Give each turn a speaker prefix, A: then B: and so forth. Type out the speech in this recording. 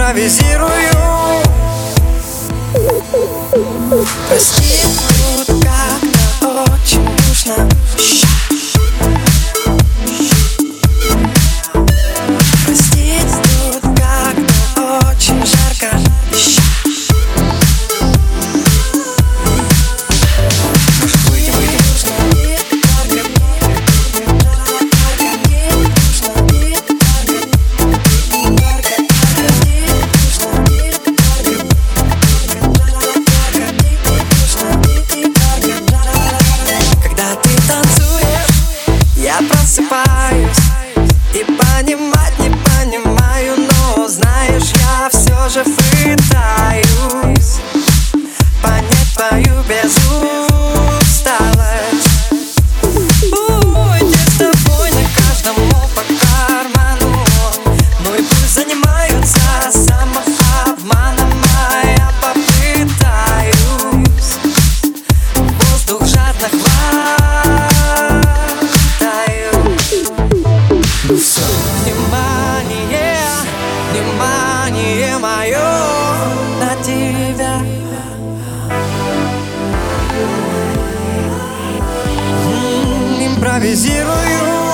A: импровизирую. Прости, тут как-то очень душно. Прости, тут как-то очень жарко. Я просыпаюсь и понимать не понимаю, но знаешь, я все же пытаюсь понять твою безусталость. Уйти с тобой на каждому по карману, ну и пусть занимаются самообманом, а я попытаюсь воздух жадно хватать. Внимание мое на тебя. Импровизирую.